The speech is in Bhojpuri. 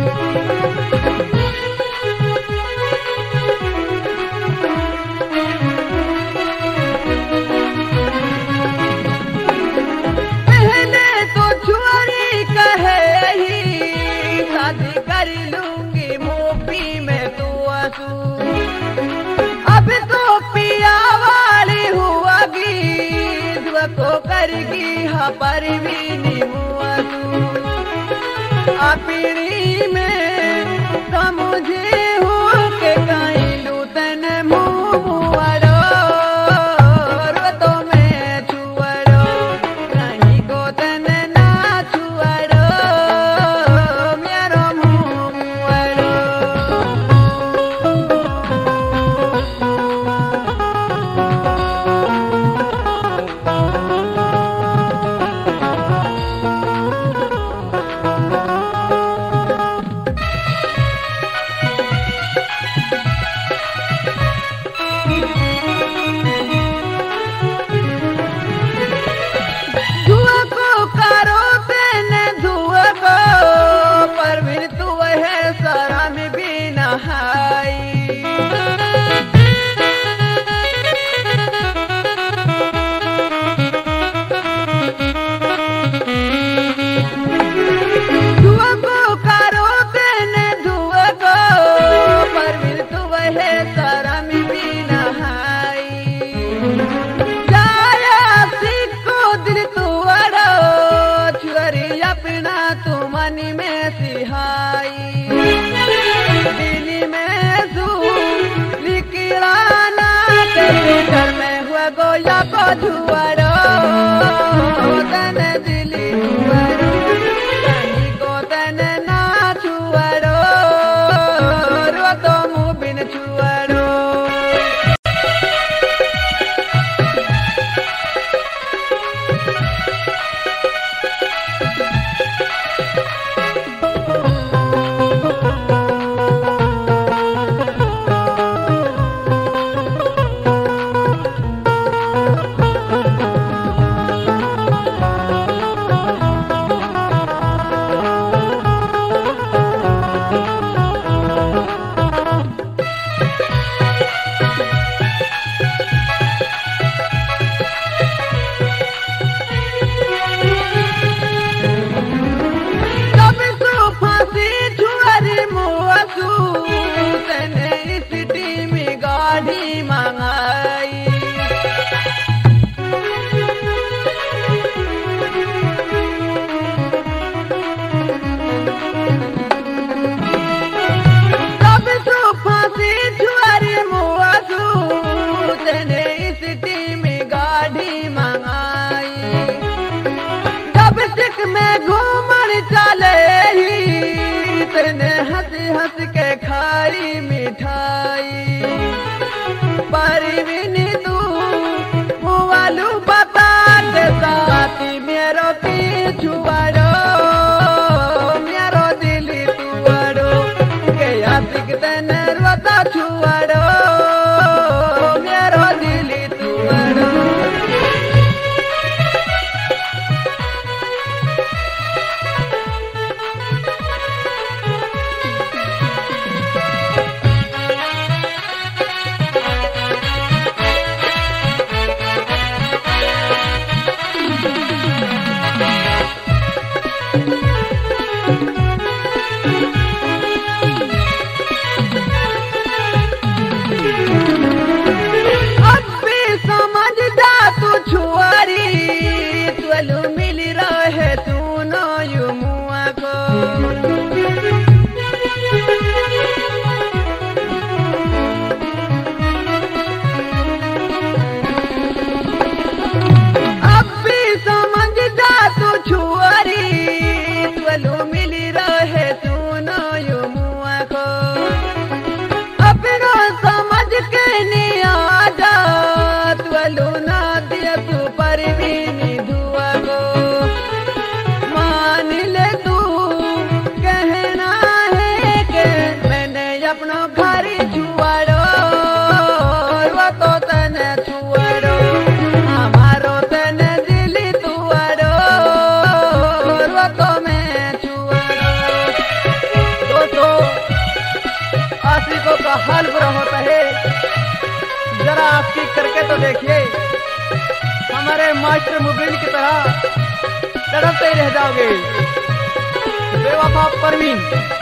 अब तो पिया वाली हुआगी को करगी हा पर भी नहीं हुआ तू अपनी में समझे हो के कहीं लूटन मुआरो तो मैं छुआरो कहीं को तन ना छुआरो मेरा मुआरो तुमनी में सिहाई दिल्ली में जू निकलाना तेरे घर में हुआ गोया को झुआरो तन दिल्ली झुआरो कहीं को तन ना छुआरो रो तो मुँह बिन छुआरो में घूमन चले ही तेने हंस हंस के खाई मिठाई परवीन तू मुआलू बता दे साथी मेरो पीछुआरो मेरो दिली तुआरो के आशिक तेने रोता छुआरो मेरो दिली तुआरो का हाल बुरा होता है। जरा आपकी करके तो देखिए, हमारे मास्टर मुबीन की तरह तड़पते रह जाओगे। बेवफा परवीन।